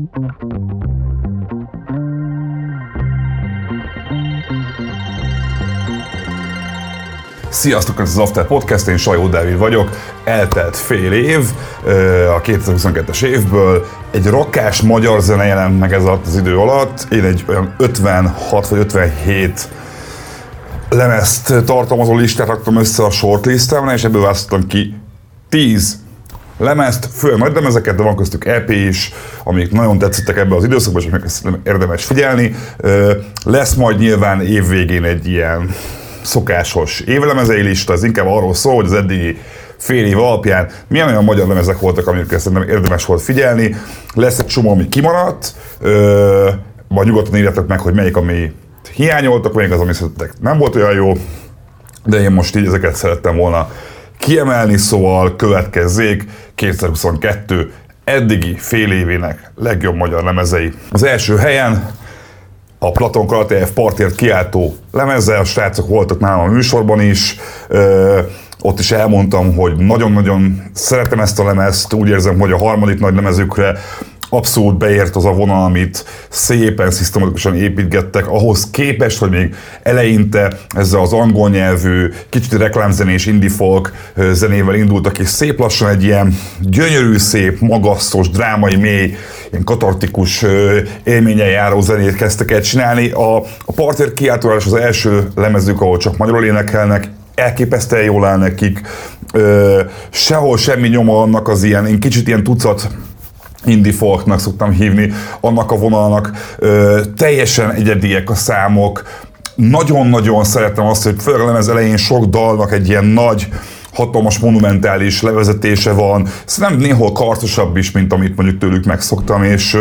Sziasztok, ez az After Podcast, én Sajó Dávid vagyok. Eltelt fél év a 2022-es évből. Egy rakás magyar zene jelent meg ez alatt az idő alatt. Én egy olyan 56 vagy 57 lemezt tartalmazó listát raktam össze a shortlistemre, és ebből választottam ki 10 lemezt, főleg nagy lemezeket, de van köztük EP is, amik nagyon tetszettek ebben az időszakban, és amiket érdemes figyelni. Lesz majd nyilván évvégén egy ilyen szokásos évlemezei lista, ez inkább arról szól, hogy az eddigi fél év alapján milyen olyan magyar lemezek voltak, amiket szerintem érdemes volt figyelni. Lesz egy csomó, ami kimaradt, vagy nyugodtan írjátok meg, hogy melyik, ami hiányoltak, melyik az, ami szerintetek nem volt olyan jó, de én most így ezeket szerettem volna kiemelni, szóval következzék 2022 eddigi fél évének legjobb magyar lemezei. Az első helyen a Platon Karatejev Partért kiáltó lemezzel, a srácok voltak nálam a műsorban is, ott is elmondtam, hogy nagyon-nagyon szeretem ezt a lemezt, úgy érzem, hogy a harmadik nagy lemezükre abszolút beért az a vonal, amit szépen, szisztematikusan építgettek, ahhoz képest, hogy még eleinte ezzel az angol nyelvű, kicsit reklámzenés indie folk zenével indultak, és szép lassan egy ilyen gyönyörű, szép, magasztos, drámai, mély, ilyen katartikus élménnyel járó zenét kezdtek el csinálni. A Partért kiáltólás az első lemezük, ahol csak magyarul énekelnek, elképesztően jól áll nekik, sehol semmi nyoma annak az ilyen, én kicsit ilyen tucat indie folknak szoktam hívni, annak a vonalnak, teljesen egyediek a számok. Nagyon-nagyon szeretem azt, hogy főleg a lemez elején sok dalnak egy ilyen nagy, hatalmas, monumentális levezetése van. Szerintem néhol karcosabb is, mint amit mondjuk tőlük megszoktam,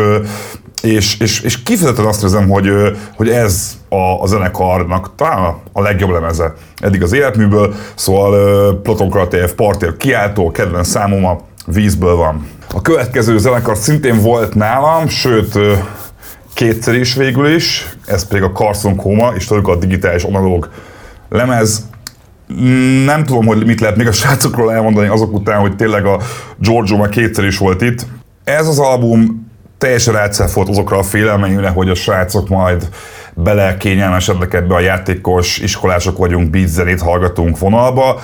és kifejezetten azt érzem, hogy ez a zenekarnak talán a legjobb lemeze eddig az életműből, szóval Platon Karatejev Partért kiáltó, kedvenc számom a Vízből van. A következő zenekar szintén volt nálam, sőt kétszer is végül is, ez pedig a Carson Coma, és tudjuk a digitális analóg lemez. Nem tudom, hogy mit lehet még a srácokról elmondani azok után, hogy tényleg a Giorgio már kétszer is volt itt. Ez az album teljesen rácáfolt azokra a félelmeimre, hogy a srácok majd belekényelmesednek ebbe a játékos, iskolások vagyunk, beat zenét hallgatunk vonalba.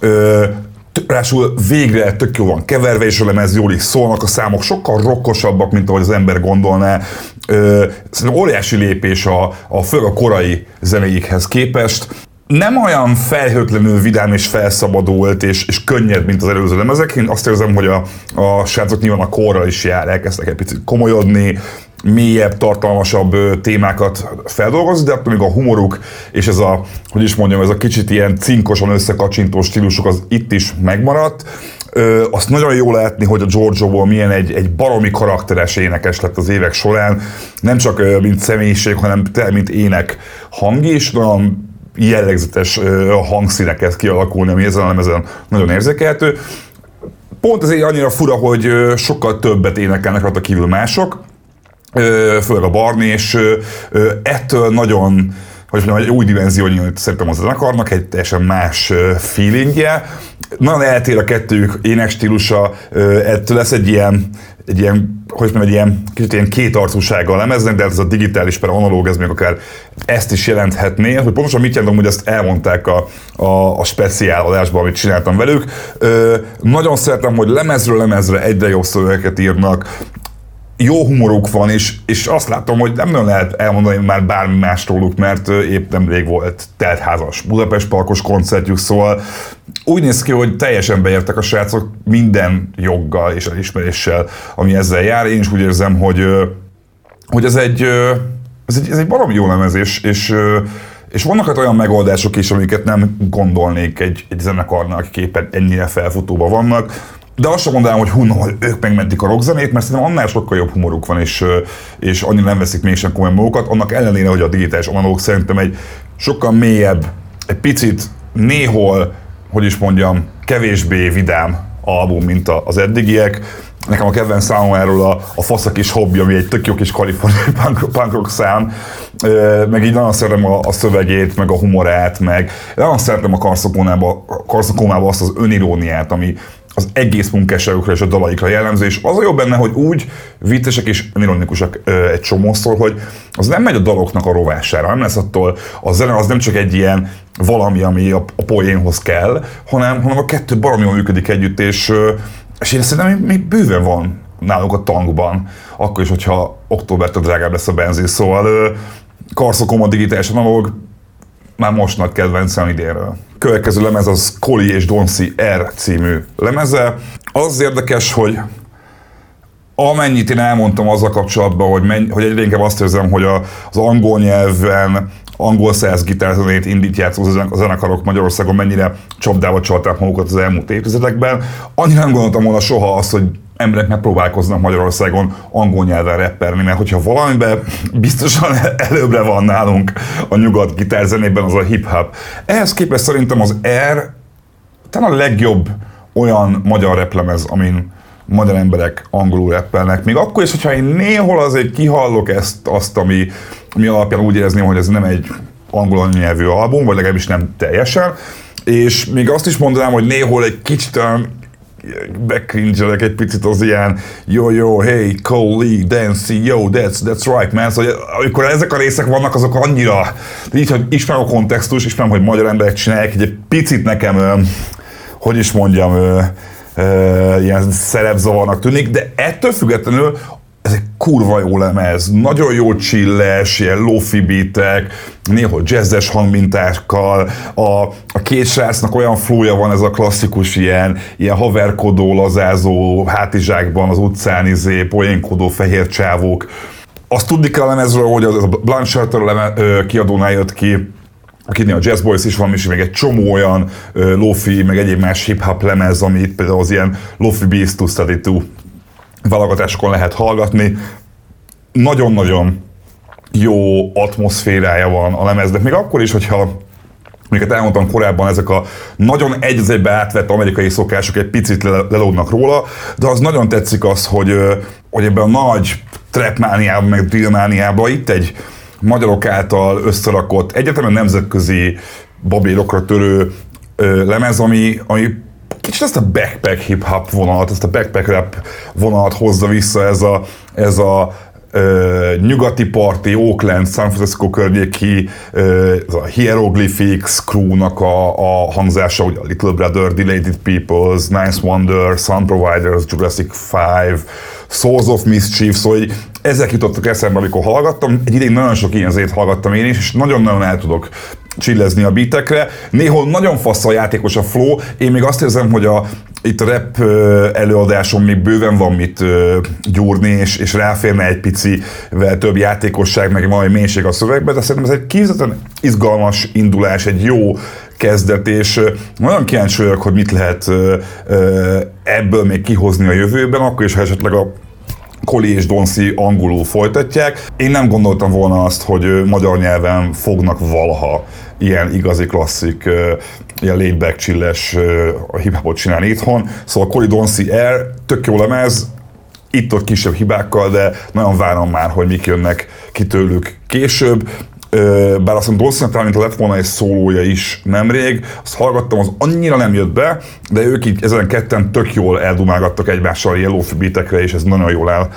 Ráadásul végre tök jó van keverve, és a lemez jól is szólnak, a számok sokkal rockosabbak, mint ahogy az ember gondolná. Szerintem óriási lépés főleg a korai zenéikhez képest. Nem olyan felhőtlenül vidám és felszabadult és könnyed, mint az előző lemezek. Én azt érzem, hogy a srácok nyilván a korral is jár, elkezdtek egy picit komolyodni, mélyebb, tartalmasabb témákat feldolgozni, de attól még a humoruk és ez ez a kicsit ilyen cinkosan összekacsintó stílusuk az itt is megmaradt. Azt nagyon jó látni, hogy a Giorgioból milyen egy baromi karakteres énekes lett az évek során, nem csak mint személyiség, hanem mint ének hang is, nagyon jellegzetes hangszínek kezd kialakulni, ami ezen a lemezen nagyon érzékelhető. Pont ezért annyira fura, hogy sokkal többet énekelnek rajta kívül mások, főleg a Barney, és ettől nagyon, egy új dimenziót szerintem az zenekarnak, egy teljesen más feelingje. Nagyon eltér a kettőjük énekstílusa, ettől lesz egy ilyen kicsit ilyen kétarcúsága a lemeznek, de ez a digitális per analóg, ez még akár ezt is jelenthetné. Hogy pontosan mit jelentem, hogy ezt elmondták a speciál adásban, amit csináltam velük. Nagyon szeretem, hogy lemezről lemezre egyre jobb szövegeket írnak, jó humoruk van, és azt látom, hogy nem nagyon lehet elmondani már bármi más róluk, mert épp nemrég volt teltházas Budapest Parkos koncertjük, szóval úgy néz ki, hogy teljesen beértek a srácok minden joggal és elismeréssel, ami ezzel jár. Én is úgy érzem, hogy ez egy baromi jó lemez, és vannak olyan megoldások is, amiket nem gondolnék egy zenekarnak, akik éppen ennyire felfutóban vannak. De azt sem mondanám, hogy ők megmentik a rockzenét, mert szerintem annál sokkal jobb humoruk van, és annyira nem veszik mégsem komolyan magukat, annak ellenére, hogy a digitális analóg szerintem egy sokkal mélyebb, egy picit néhol, kevésbé vidám album, mint az eddigiek. Nekem a kedvenc számom erről a Fasz a kis hobbi, ami egy tök jó kis kaliforniai punk rock szám, meg így nagyon szeretem a szövegét, meg a humorát, meg nagyon szeretem a Carson Comában azt az öniróniát, az egész munkásságukra és a dalaikra jellemző, és az a jobb benne, hogy úgy viccesek és ironikusak egy csomószor, hogy az nem megy a daloknak a rovására, nem lesz attól, a zene az nem csak egy ilyen valami, ami a poénhoz kell, hanem a kettő baromi jól működik együtt, és én szerintem még bőven van nálunk a tankban, akkor is, hogyha októbertől drágább lesz a benzin, szóval Karszokoma digitális analóg már most nagy kedvencem idénről. Következő lemez az Koli és Donci R című lemeze. Az érdekes, hogy amennyit én elmondtam azzal kapcsolatban, hogy egyre inkább azt érzem, hogy az angol nyelven angol száz gitárzenét indít játszó zenekarok Magyarországon mennyire csapdába csalták magukat az elmúlt évtizedekben. Annyira nem gondoltam volna soha azt, hogy emberek megpróbálkoznak Magyarországon angol nyelven rapperni, mert hogyha valamiben biztosan előbbre van nálunk a nyugat gitárzenében, az a hip-hop. Ehhez képest szerintem az R talán a legjobb olyan magyar raplemez, amin magyar emberek angolul rappelnek. Még akkor is, hogyha én néhol azért kihallok azt, ami alapján úgy érezném, hogy ez nem egy angol nyelvű album, vagy legalábbis nem teljesen. És még azt is mondanám, hogy néhol egy kicsit bekringelek egy picit az ilyen yo, hey, Cole, Dancy, yo, that's right, man. Szóval amikor ezek a részek vannak, azok annyira, így, hogy ismerem a kontextus, ismerem, hogy magyar emberek csinálják, egy picit nekem, hogy is mondjam, ilyen szerepzavarnak tűnik, de ettől függetlenül ez egy kurva jó lemez, nagyon jó chilles, ilyen lofi beatek, néhol jazzes hangmintákkal, a két srácnak olyan flója van, ez a klasszikus ilyen haverkodó, lazázó, hátizsákban az utcán poénkodó fehér csávók. Azt tudni kell a lemezről, hogy az a Blank Shelter kiadónál jött ki, akinél a Jazz Boys is van, és még egy csomó olyan lofi, meg egyéb más hip-hop lemez, amit például az ilyen Lofi Beats 232 válogatásokon lehet hallgatni. Nagyon-nagyon jó atmoszférája van a lemeznek, még akkor is, hogyha amiket elmondtam korábban, ezek a nagyon egybe átvett amerikai szokások egy picit lelódnak róla, de az nagyon tetszik az, hogy ebben a nagy trapmániában, meg drillmániában itt egy magyarok által összerakott, egyetemen nemzetközi babérokra törő lemez, ami kicsit ezt a backpack hip-hop vonalat, ezt a backpack rap vonalat hozza vissza, ez a nyugati parti, Oakland, San Francisco környéki, ez a Hieroglyphics crew-nak a hangzása, ugye a Little Brother, Delated Peoples, Ninth Wonder, Sun Providers, Jurassic 5, Souls of Mischief, szóval ezek jutottak eszembe, amikor hallgattam. Egy ideig nagyon sok ilyen zét hallgattam én is, és nagyon-nagyon el tudok chillezni a beatekre. Néhol nagyon fasz a játékos a flow, én még azt érzem, hogy itt a rap előadáson még bőven van mit gyúrni, és ráférne egy picivel több játékosság, meg valami mélység a szövegbe, de szerintem ez egy kifejezetten izgalmas indulás, egy jó kezdet, és nagyon kíváncsi vagyok, hogy mit lehet ebből még kihozni a jövőben, akkor is, ha esetleg a Koli és Donci angolul folytatják. Én nem gondoltam volna azt, hogy magyar nyelven fognak valaha ilyen igazi klasszik, ilyen laid-back chilles hip-hopot csinálni itthon. Szóval Koli Donci R, tök jó lemez, itt-ott kisebb hibákkal, de nagyon várom már, hogy mik jönnek ki tőlük később. Bár azt mondom, Donci-nak talán lett volna egy szólója is nemrég, azt hallgattam, az annyira nem jött be, de ők így ezen ketten tök jól eldumálgattak egymással ilyen lofi beatekre, és ez nagyon jól áll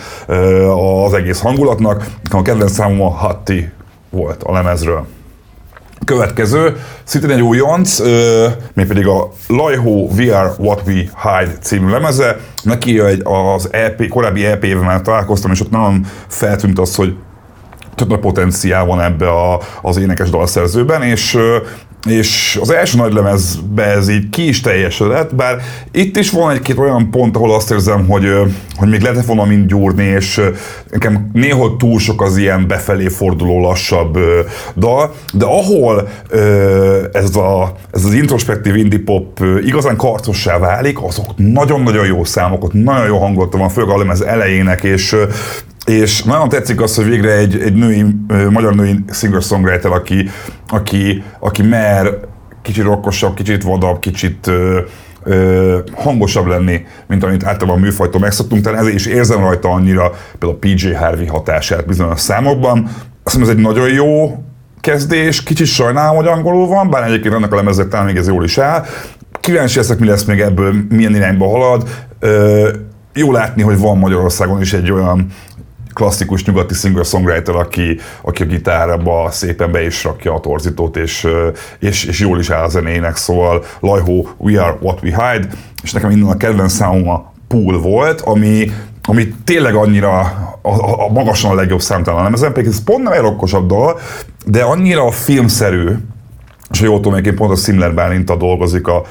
az egész hangulatnak. A kedvenc számom a Hatti volt a lemezről. Következő, szintén egy újonc, mégpedig a Laiho We Are What We Hide című lemeze. Neki az EP, korábbi EP-ben már találkoztam, és ott nagyon feltűnt az, hogy több nagy potenciál van ebbe az énekes dalszerzőben, és az első nagy lemezbe ez így ki is teljesedett, bár itt is van egy-két olyan pont, ahol azt érzem, hogy még lehetett volna mind gyúrni, és nekem néhol túl sok az ilyen befelé forduló lassabb dal, de ahol ez az introspektív indie pop igazán karcossá válik, azok nagyon-nagyon jó számok, ott nagyon jó hangulata van, főleg a lemez elejének, és nagyon tetszik az, hogy végre egy magyar női singer-songwriter, aki mer kicsit rockosabb, kicsit vadabb, kicsit hangosabb lenni, mint amit általában a műfajtól megszoktunk, tehát ezért is érzem rajta annyira például a PJ Harvey hatását bizonyos számokban. Azt hiszem, ez egy nagyon jó kezdés, kicsit sajnálom, hogy angolul van, bár egyébként ennek a lemezek talán még ez jól is áll. Kíváncsi leszek, mi lesz még ebből, milyen irányba halad. Jó látni, hogy van Magyarországon is egy olyan klasszikus nyugati singer-songwriter, aki a gitárba szépen be is rakja a torzítót, és jól is áll a zenének, szóval Lajhó, We Are What We Hide, és nekem innen a kedvenc számom a Pool volt, ami tényleg annyira a magasan a legjobb számtalan lemezen, pedig ez pont nem egy rockosabb dal, de annyira filmszerű, és ha jól tudom, egyébként pont a Szimler Bálintal dolgozik a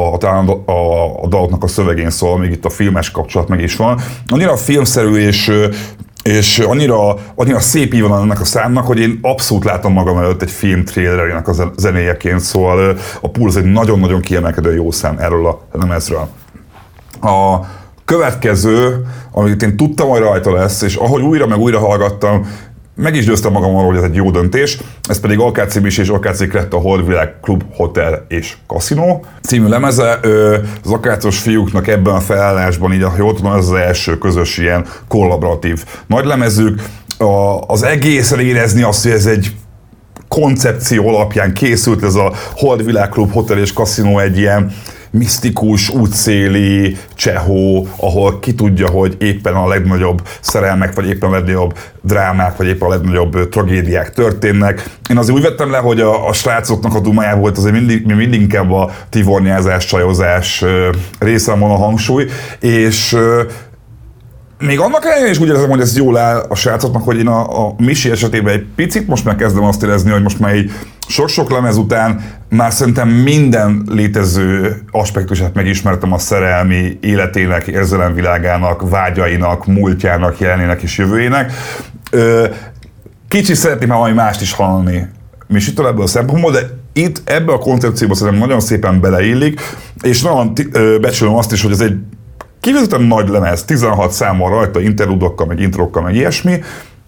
daloknak a szövegén, szóval még itt a filmes kapcsolat meg is van. Annyira filmszerű és annyira szép ív van ennek a számnak, hogy én abszolút látom magam előtt egy film trailerének a zenéjeként, szóval a Pool az egy nagyon-nagyon kiemelkedő jó szám erről a lemezről. A következő, amit én tudtam, hogy rajta lesz, és ahogy újra meg újra hallgattam, meg is győztem magam arról, hogy ez egy jó döntés, ez pedig AKC Misi és AKC Kretta Holdvilág Klub, Hotel és Kaszinó című lemeze. Az akácos fiúknak ebben a felállásban, így jól tudom, ez az első közös ilyen kollaboratív nagylemezük. Az egészen érezni azt, hogy ez egy koncepció alapján készült, ez a Holdvilág Klub, Hotel és Kaszinó egy ilyen misztikus, útszéli Csehó, ahol ki tudja, hogy éppen a legnagyobb szerelmek, vagy éppen a legnagyobb drámák, vagy éppen a legnagyobb tragédiák történnek. Én azért úgy vettem le, hogy a srácoknak a dumája volt azért mindig inkább a tivornyázás, csajozás részen van a hangsúly, és még annak ellenére is úgy érzem, hogy ez jól áll a srácoknak, hogy én a Misi esetében egy picit most már kezdem azt érezni, hogy most már így sok-sok lemez után már szerintem minden létező aspektusát megismertem a szerelmi életének, érzelemvilágának, vágyainak, múltjának, jelenének és jövőjének. Kicsit szeretném már valami mást is hallani Misitől ebből a szempontból, de itt ebbe a koncepcióba szerintem nagyon szépen beleillik, és nagyon becsülöm azt is, hogy ez egy kifejezetten nagy lemez, 16 számmal rajta, interludokkal, meg introkkal, meg ilyesmi,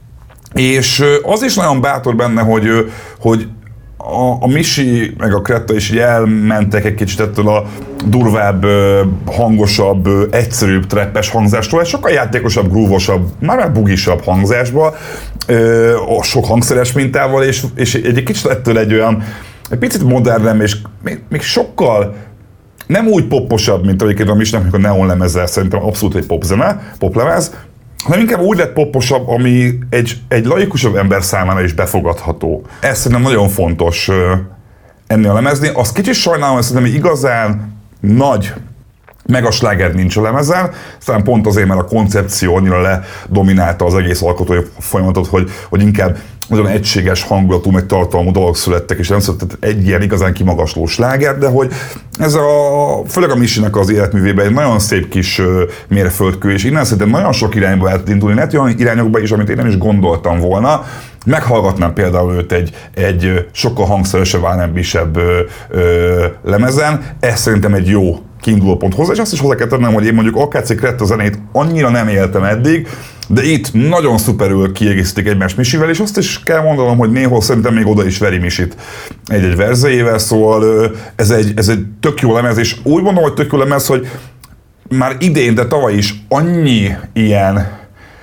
és az is nagyon bátor benne, hogy a Misi meg a Kretta is így elmentek egy kicsit ettől a durvább, hangosabb, egyszerűbb trappes hangzástól, egy sokkal játékosabb, groovosabb, már bugisabb hangzásba, sok hangszeres mintával, és egy kicsit ettől egy picit modernebb, és még sokkal nem úgy popposabb, mint egyébként a Misnek a Neon lemezzel, szerintem abszolút egy poplemez, hanem inkább úgy lett popposabb, ami egy laikusabb ember számára is befogadható. Ez szerintem nagyon fontos ennél a lemezni. Azt kicsit sajnálom, hogy szerintem igazán nagy megasláger nincs a lemezen, aztán pont azért, mert a koncepció annyira ledominálta az egész alkotói folyamatot, hogy inkább nagyon egységes hangulatú, meg tartalmú dolgok születtek, és nem született egy ilyen igazán kimagasló sláger, de hogy ez főleg a Misinek az életművében egy nagyon szép kis mérföldkő, és innen szerintem nagyon sok irányba lehet indulni, lehet olyan irányokba is, amit én nem is gondoltam volna. Meghallgatnám például őt egy sokkal hangszeresebb, R&B-sebb lemezen, ez szerintem egy jó kiinduló pont hozzá, és azt is hozzá kell tennem, hogy én mondjuk AKC Kretta zenét annyira nem éltem eddig, de itt nagyon szuperül kiegészítik egymást Misivel, és azt is kell mondanom, hogy néhol szerintem még oda is veri Misit egy-egy verzejével, szóval ez egy tök jó lemez, és úgy mondom, hogy tök jó lemez, hogy már idén, de tavaly is annyi ilyen,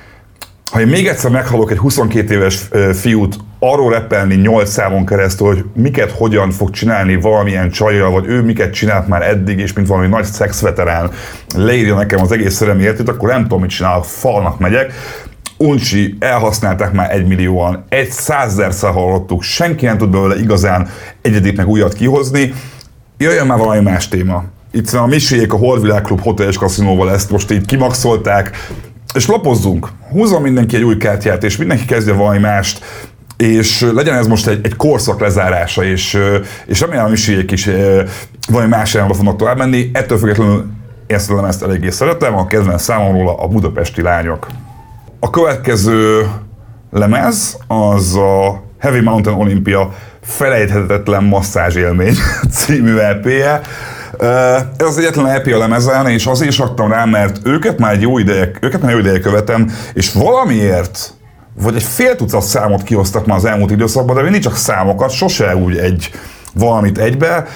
ha én még egyszer meghallok egy 22 éves fiút arról rappelni 8 számon keresztül, hogy miket, hogyan fog csinálni valamilyen csajjal, vagy ő miket csinált már eddig, és mint valami nagy szexveterán leírja nekem az egész szerelmi életét, akkor nem tudom, mit csinálok, falnak megyek. Uncsi, elhasználták már 1 millióan, 100-szer hallottuk, senki nem tud belőle igazán egyedit meg újat kihozni. Jöjjön már valami más téma. Itt a Misiék a Holdvilág Klub, Hotel és Kaszinóval ezt most így kimaxolták, és lapozzunk, húzzon mindenki egy új kártyát, és mindenki kezdje valami mást, és legyen ez most egy korszak lezárása, és remélem a Misiék is valami más irányba fognak tovább menni. Ettől függetlenül ezt a lemezt eléggé szeretem, a kedvenc számomról a Budapesti Lányok. A következő lemez az a Heavy Mountain Olympia felejthetetlen masszázs élmény című EP-je. Ez az egyetlen EP a lemezen, és azért is raktam rá, mert őket már jó ideje követem, és valamiért, vagy egy fél tucat számot kihoztak már az elmúlt időszakban, de mindig csak számokat, sose úgy valamit egybe.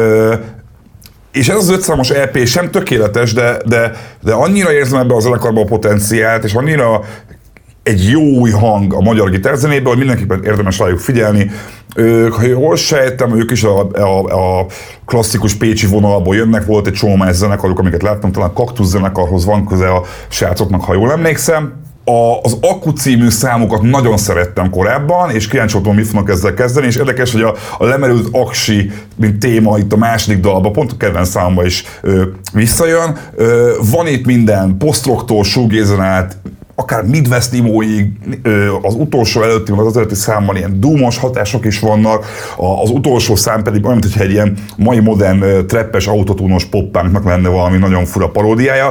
És ez az 5 számos EP sem tökéletes, de annyira érzem ebbe a zenekarban a potenciált, és annyira egy jó új hang a magyar gitárzenében, hogy mindenképpen érdemes rájuk figyelni. Ha jól sejtem, ők is a klasszikus pécsi vonalból jönnek, volt egy csomó más zenekaruk, amiket láttam, talán a Kaktusz zenekarhoz van köze a srácoknak, ha jól emlékszem. Az Akku című számukat nagyon szerettem korábban, és kíváncsi voltam, mit fognak ezzel kezdeni, és érdekes, hogy a lemerült aksi, mint téma itt a második dalban, pont a kedvenc számban is visszajön. Van itt minden, post-rocktól, shoegazen át, akár Midwest emo-ig, az utolsó előtti, vagy az előtti számban ilyen doomos hatások is vannak, az utolsó szám pedig olyan, mintha egy ilyen mai modern trappes, autotúnos pop-punknak lenne valami nagyon fura paródiája.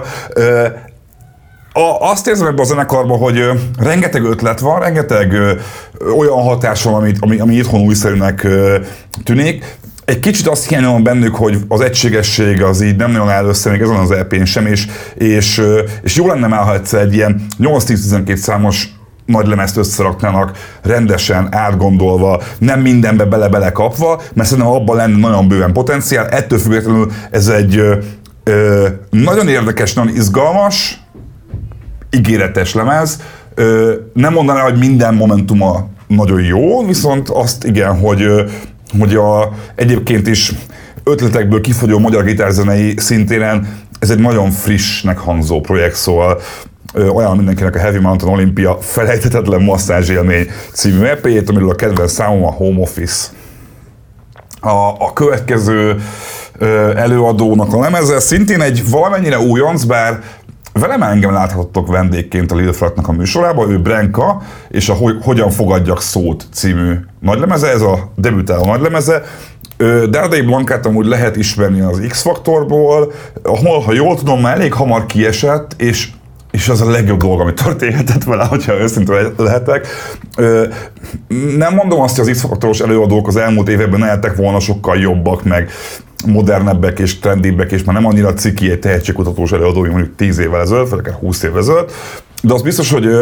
Azt érzem ebben a zenekarban, hogy rengeteg ötlet van, rengeteg olyan hatás van, ami itthon újszerűnek tűnik. Egy kicsit azt hiányolom bennük, hogy az egységesség az így nem nagyon áll össze, még ezen az EP-n sem, és jó lenne már, ha egyszer egy ilyen 8-10-12 számos nagy lemezt összeraknának rendesen, átgondolva, nem mindenbe bele-bele kapva, mert szerintem abban lenne nagyon bőven potenciál. Ettől függetlenül ez egy nagyon érdekes, nagyon izgalmas, ígéretes lemez. Nem mondaná, hogy minden momentuma nagyon jó, viszont azt igen, hogy egyébként is ötletekből kifogyó magyar gitárzenei szintéren ez egy nagyon frissnek hangzó projekt, szóval olyan mindenkinek a Heavy Mountain Olympia felejthetetlen masszázsélmény című EP-jét, amiről a kedvenc számom a Home Office. A következő előadónak a lemeze szintén egy valamennyire újonc, bár velem engem láthatottok vendégként a Lil Fratnak a műsorában, ő Brenka, és a Hogyan fogadjak szót című nagylemeze, ez a debütáló nagylemeze. Dárdai Blankát amúgy lehet ismerni az X-Faktorból, ahol, ha jól tudom, már elég hamar kiesett, és az a legjobb dolog, ami történhetett vele, hogyha őszintén lehetek. Nem mondom azt, hogy az X-Faktoros előadók az elmúlt években ne lettek volna sokkal jobbak, meg modernebbek és trendibbek, és már nem annyira ciki egy tehetségkutatós előadó, mint mondjuk 10 évvel ezelőtt, vagy akár 20 évvel ezelőtt. De az biztos, hogy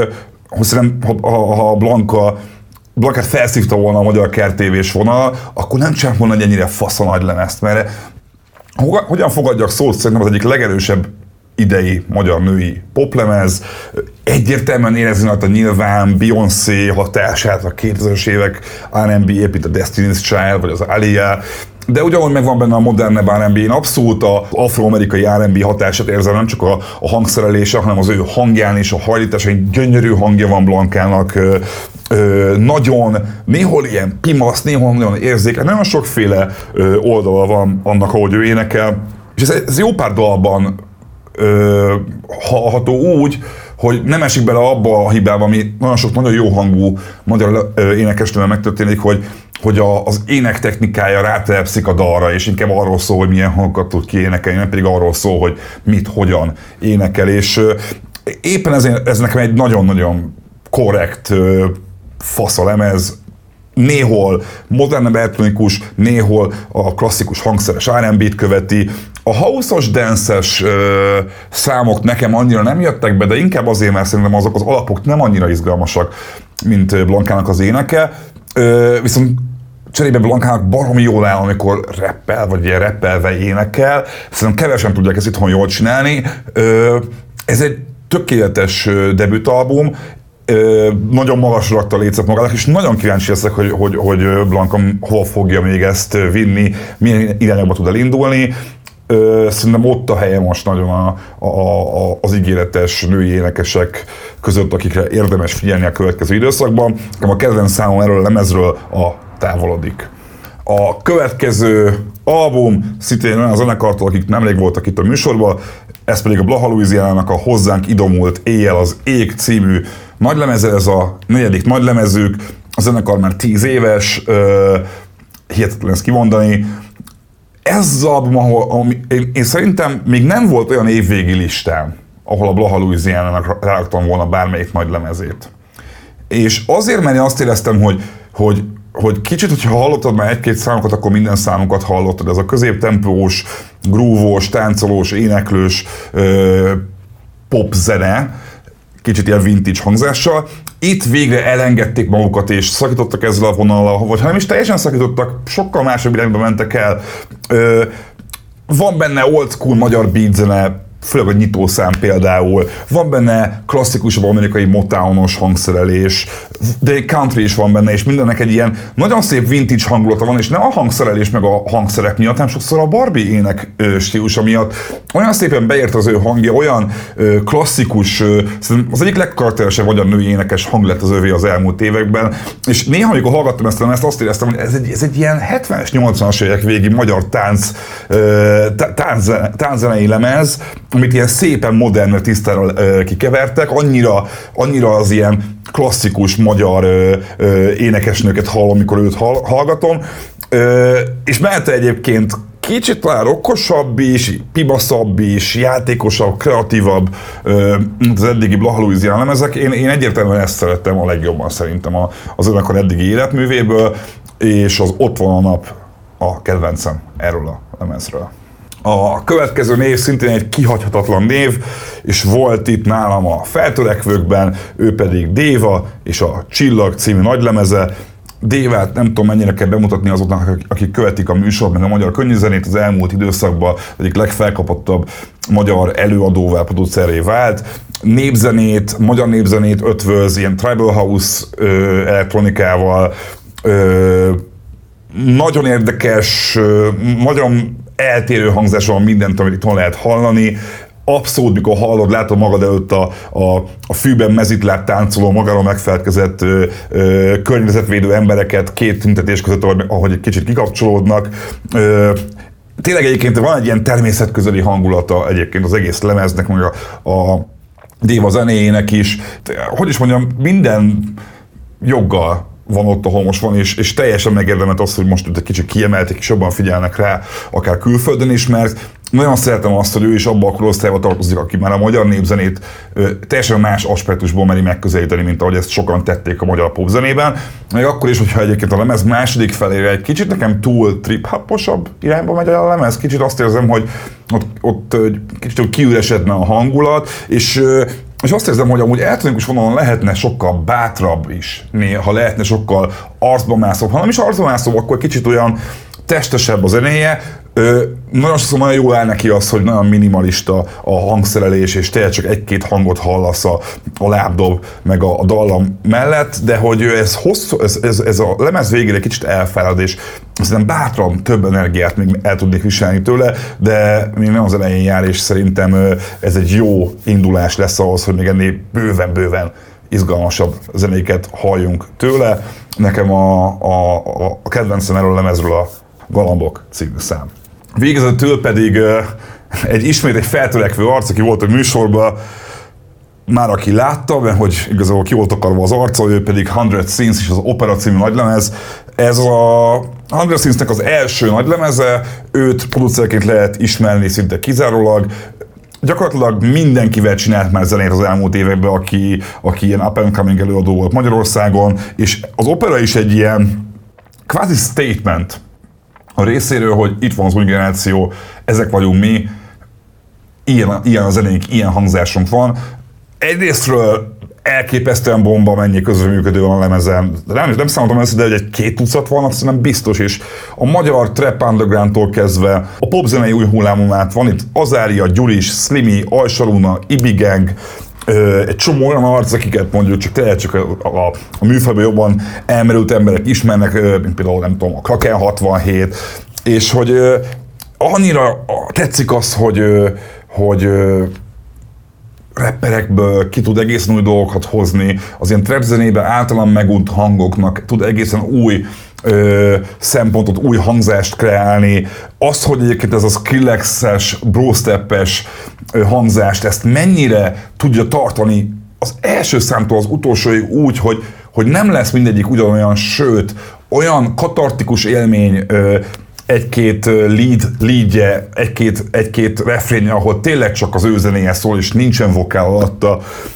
ha Blankát felszívta volna a magyar kertévés vonal, akkor nem csinált volna egy ennyire fasz a nagy lemezt, mert Hogyan fogadjak szót, szerintem az egyik legerősebb idei magyar női poplemez. Egyértelműen érezni rajta nyilván Beyoncé hatását, a 2000-es évek R&B, épít a Destiny's Child, vagy az Aaliyah, de ugyanúgy megvan benne a modernebb R&B, én abszolút az afroamerikai R&B hatását érzem, nem csak a hangszerelése, hanem az ő hangján is, a hajlítása, egy gyönyörű hangja van Blankának, nagyon, néhol ilyen pimasz, néhol nagyon érzékeny, nagyon sokféle oldala van annak, ahogy ő énekel, és ez jó pár dalban hallható úgy, hogy nem esik bele abba a hibába, ami nagyon sok nagyon jó hangú magyar énekesnővel megtörténik, hogy az ének technikája rátelepszik a dalra, és inkább arról szól, hogy milyen hangokat tud kiénekelni, nem pedig arról szól, hogy mit, hogyan énekel, és éppen ezért ez nekem egy nagyon-nagyon korrekt faszalemez, néhol modernebb elektronikus, néhol a klasszikus hangszeres R&B-t követi. A house-os, dance-es számok nekem annyira nem jöttek be, de inkább azért, mert szerintem azok az alapok nem annyira izgalmasak, mint Blankának az éneke. Viszont cserébe Blankának baromi jól áll, amikor rappel, vagy ilyen rappelve énekel. Szerintem kevesen tudják ezt itthon jól csinálni. Ez egy tökéletes debütalbum, nagyon magasra rakta a lécet magának, és nagyon kíváncsi leszek, hogy Blanka hova fogja még ezt vinni, milyen irányokba tud elindulni. Szerintem ott a helye most nagyon az ígéretes női énekesek között, akikre érdemes figyelni a következő időszakban. A kedvenc számom erről a lemezről a Távolodik. A következő album szintén olyan zenekartól, akik nemrég voltak itt a műsorban, ez pedig a Blaha Louisiana-nak a Hozzánk idomult éjjel az ég című nagylemeze, ez a 4. nagylemezük, a zenekar már 10 éves, hihetetlen ezt kimondani. Ez az album, ahol én szerintem még nem volt olyan évvégi listám, ahol a Blaha Louisiana-nak ráraktam volna bármelyik nagy lemezét. És azért, mert én azt éreztem, hogy kicsit, hogyha hallottad már egy-két számokat, akkor minden számokat hallottad. Ez a középtempós, groove-os, táncolós, éneklős pop zene, kicsit ilyen vintage hangzással. Itt végre elengedték magukat és szakítottak ezzel a vonallal, vagy ha nem is teljesen szakítottak, sokkal másabb irányba mentek el. Van benne old school magyar beat zene, főleg a nyitószám például. Van benne klasszikusabb amerikai Motownos hangszerelés, de country is van benne, és mindennek egy ilyen nagyon szép vintage hangulata van, és nem a hangszerelés meg a hangszerek miatt, hanem sokszor a Barbie ének stílusa miatt. Olyan szépen beért az ő hangja, olyan klasszikus, az egyik legkarakteresebb magyar női énekes hang lett az övé az elmúlt években, és néha, amikor hallgattam ezt a lemezt, azt éreztem, hogy ez egy ilyen 70-es, 80-as évek végi magyar tánczenei lemez, amit ilyen szépen modern tisztára kikevertek, annyira az ilyen klasszikus magyar énekesnőket hallom, amikor őt hallgatom, és mellette egyébként kicsit talán okkosabb is, pibaszabb is, játékosabb, kreatívabb, mint az eddigi Blaha Louisiana lemezek. Én egyértelműen ezt szerettem a legjobban szerintem az zenekar eddigi életművéből, és az Ott van a nap a kedvencem erről a lemezről. A következő név szintén egy kihagyhatatlan név, és volt itt nálam a Feltörekvőkben, ő pedig Déva és a Csillag című nagylemeze. Dévát nem tudom mennyire kell bemutatni azoknak, akik követik a műsort, meg a magyar könnyűzenét az elmúlt időszakban egyik legfelkapottabb magyar előadóvá, producerré vált. Népzenét, magyar népzenét ötvöz, ilyen tribal house elektronikával, nagyon érdekes, nagyon eltérő hangzása van mindent, amit itt lehet hallani. Abszolút, mikor hallod, látod magad előtt a fűben mezitláb táncoló, magáról megfelelkezett környezetvédő embereket két tüntetés között, ahogy egy kicsit kikapcsolódnak. Tényleg egyébként van egy ilyen természetközeli hangulata egyébként az egész lemeznek, meg a Déva zenéjének is. Hogy is mondjam, minden joggal van ott, ahol most van, és teljesen megérdemelt az, hogy most egy kicsit kiemelték, és jobban figyelnek rá, akár külföldön is, mert nagyon szeretem azt, hogy ő is abba a korosztályba tartozik, aki már a magyar népzenét teljesen más aspektusból meri megközelíteni, mint ahogy ezt sokan tették a magyar popzenében. Meg akkor is, hogyha egyébként a lemez második felére egy kicsit nekem túl trip-hoposabb irányba megy a lemez, kicsit azt érzem, hogy ott kicsit kiüresedne a hangulat, és azt érzem, hogy amúgy elektronikus vonalon lehetne sokkal bátrabb is, ha lehetne sokkal arcba mászóbb, ha nem is arcba mászóbb, akkor kicsit olyan testesebb a zenéje. Nagyon sokszor nagyon jól áll neki az, hogy nagyon minimalista a hangszerelés, és tényleg csak egy-két hangot hallasz a lábdob meg a dallam mellett, de hogy ez a lemez végére egy kicsit elfárad, és szerintem bátran több energiát még el tudnék viselni tőle, de még nem az elején jár, és szerintem ez egy jó indulás lesz ahhoz, hogy még ennél bőven izgalmasabb zenéket halljunk tőle. Nekem a kedvencem erről a lemezről a Galambok című szám. Végezetül pedig ismét egy feltörekvő arc, aki volt a műsorban, már aki látta, mert hogy igazából ki volt akarva az arca, ő pedig 100 Scenes és az Opera című nagylemez. Ez a 100 Scenesnek az első nagylemeze, őt producerként lehet ismerni szinte kizárólag. Gyakorlatilag mindenkivel csinált már zenét az elmúlt években, aki ilyen up-and-coming előadó volt Magyarországon, és az Opera is egy ilyen kvázi statement a részéről, hogy itt van az új generáció, ezek vagyunk mi, ilyen a zenénk, ilyen hangzásunk van. Egyrésztről elképesztően bomba mennyi közreműködő van a lemezen. Nem számoltam össze, de egy 200 van, azt nem biztos is. A magyar trap undergroundtól kezdve a popzenei új hullámon át van itt Azária, Gyuris, Slimy, Ajsaluna, Ibigang, egy csomó olyan arc, akiket mondjuk csak a műfajban jobban elmerült emberek ismernek, mint például nem tudom, a Kraken 67, és hogy annyira tetszik az, hogy rapperekből ki tud egészen új dolgokat hozni, az ilyen trap zenében általán megunt hangoknak tud egészen új szempontot, új hangzást kreálni. Az, hogy egyébként ez a Skrillex-es, Bro-steppes hangzást, ezt mennyire tudja tartani az első számtól az utolsóig úgy, hogy nem lesz mindegyik ugyanolyan, sőt, olyan katartikus élmény, egy-két leadje, egy-két refrénje, ahol tényleg csak az ő zenéje szól, és nincsen vokál alatta.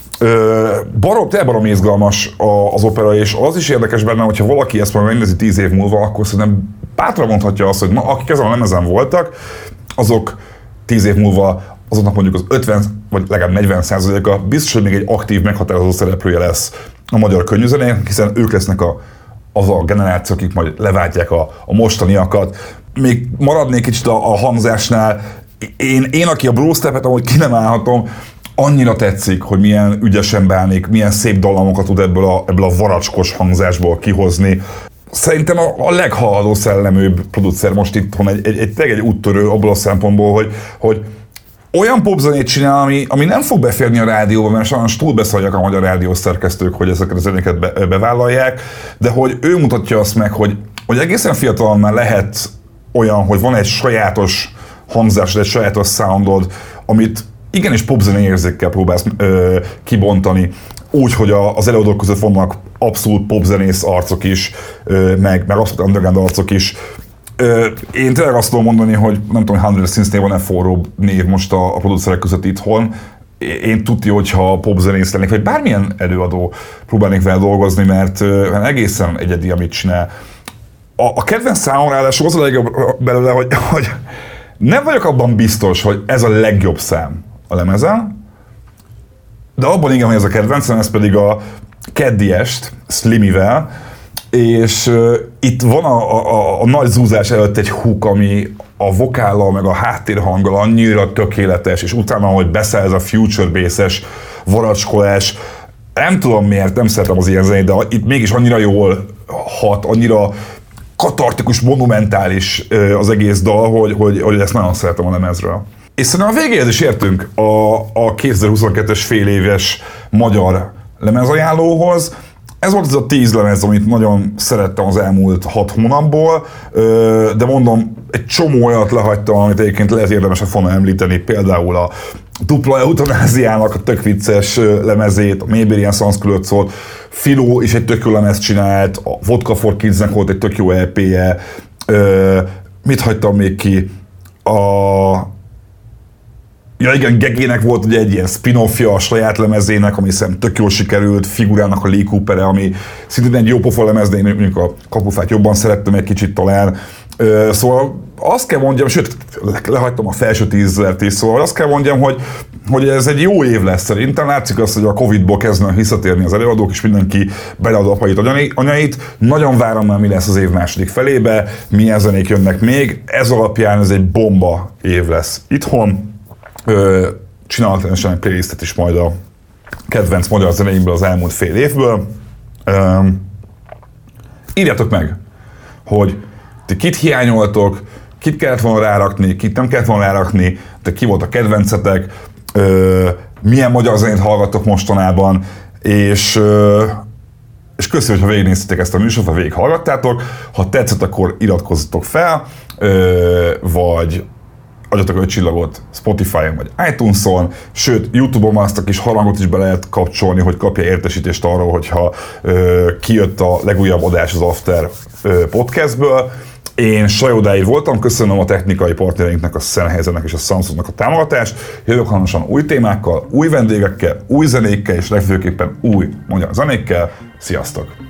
Baromi izgalmas az Opera, és az is érdekes benne, hogyha valaki ezt majd megnézi 10 év múlva, akkor szerintem bátran mondhatja azt, hogy akik ezen a lemezen voltak, azok 10 év múlva azoknak mondjuk az 50 vagy legalább 40%-a biztos, hogy még egy aktív, meghatározó szereplője lesz a magyar könnyűzenének, hiszen ők lesznek az a generáció, akik majd leváltják a mostaniakat. Még maradnék kicsit a hangzásnál, én aki a Brostepet amúgy ki nem állhatom, annyira tetszik, hogy milyen ügyesen bánik, milyen szép dallamokat tud ebből a varacskos hangzásból kihozni. Szerintem a leghaladó szelleműbb producer most itthon, egy úttörő abból a szempontból, hogy olyan popzenét csinál, ami nem fog beférni a rádióba, mert sajnos túl beszarják a magyar rádiószerkesztők, hogy ezeket a zenéket bevállalják, de hogy ő mutatja azt meg, hogy egészen fiatalon már lehet olyan, hogy van egy sajátos hangzásod, egy sajátos soundod, amit igenis popzenei érzékkel próbálsz kibontani, úgy, hogy az előadók között vannak abszolút popzenész arcok is, meg abszolút underground arcok is. Én tényleg azt tudom mondani, hogy nem tudom, hogy 100 Sins-nél van-e forróbb név most a producerek között itthon. Én tudja, hogyha popzenész lennék, vagy bármilyen előadó próbálnék vele dolgozni, mert egészen egyedi, amit csinál. A kedvenc számomra ráadásul az a legjobb belőle, hogy nem vagyok abban biztos, hogy ez a legjobb szám a lemezen, de abban igen, hogy ez a kedvencem, ez pedig a Keddi est, Slimivel, és itt van a nagy zúzás előtt egy hook, ami a vokállal meg a háttérhanggal annyira tökéletes, és utána, hogy beszáll ez a future bass-es varacskolás, nem tudom miért, nem szeretem az ilyen zenét, de itt mégis annyira jól hat, annyira katartikus, monumentális az egész dal, hogy ezt nagyon szeretem a lemezről. És szerintem a végéhez is értünk a 2022-es fél éves magyar lemezajánlóhoz. Ez volt az a 10 lemez, amit nagyon szerettem az elmúlt 6 hónapból, de mondom, egy csomó olyat lehagytam, amit egyébként lehet érdemesebb volna említeni, például a Dupla Eutanáziának a tök vicces lemezét, a Mayberian Sans Culotte szólt, Filó is egy tök jó lemezt csinált, a Vodka for Kidsnek volt egy tök jó EP-je, mit hagytam még ki? Ja igen, Gegének volt ugye egy ilyen spin-offja a saját lemezének, ami szerintem tök jól sikerült, Figurának a Lee Cooper-e, ami szintén egy jó pofa lemez, de én mondjuk a Kapufát jobban szerettem egy kicsit talán. Szóval azt kell mondjam, sőt, lehagytam a felső 10 is, szóval azt kell mondjam, hogy ez egy jó év lesz szerintem. Látszik azt, hogy a Covid-ból kezdenek visszatérni az előadók, és mindenki belead apait, anyait. Nagyon várom már, mi lesz az év második felébe, milyen zenék jönnek még. Ez alapján ez egy bomba év lesz itthon. Csinálok természetesen egy playlistet is majd a kedvenc magyar zenéimből az elmúlt fél évből. Írjátok meg, hogy ti kit hiányoltok, kit kellett volna rárakni, kit nem kellett volna rárakni, de ki volt a kedvencetek, milyen magyar zenét hallgattok mostanában, és köszönöm, hogyha végignéztétek ezt a műsort, ha végighallgattátok. Ha tetszett, akkor iratkozzatok fel, vagy adjatok 5 csillagot Spotify-on vagy iTunes-on, sőt, YouTube-on azt a kis harangot is be lehet kapcsolni, hogy kapja értesítést arról, hogyha kijött a legújabb adás az After podcastből. Én Sajó Dávid voltam, köszönöm a technikai partnereinknek, a Sennheisernek és a Samsungnak a támogatást. Jövök hamarosan új témákkal, új vendégekkel, új zenékkel és legfőképpen új magyar zenékkel. Sziasztok!